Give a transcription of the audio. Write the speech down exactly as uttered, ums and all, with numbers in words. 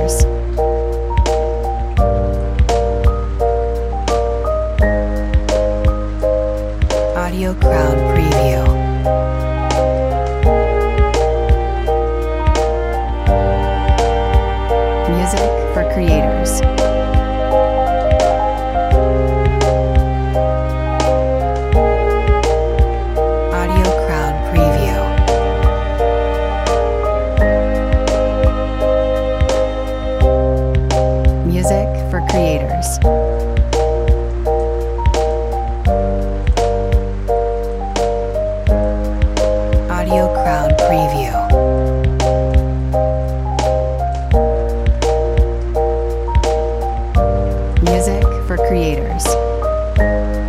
creators. Audio Crowd Preview. Music for creators. Audio Crowd Preview. Music for creators. Audio Crowd Preview. Music for creators.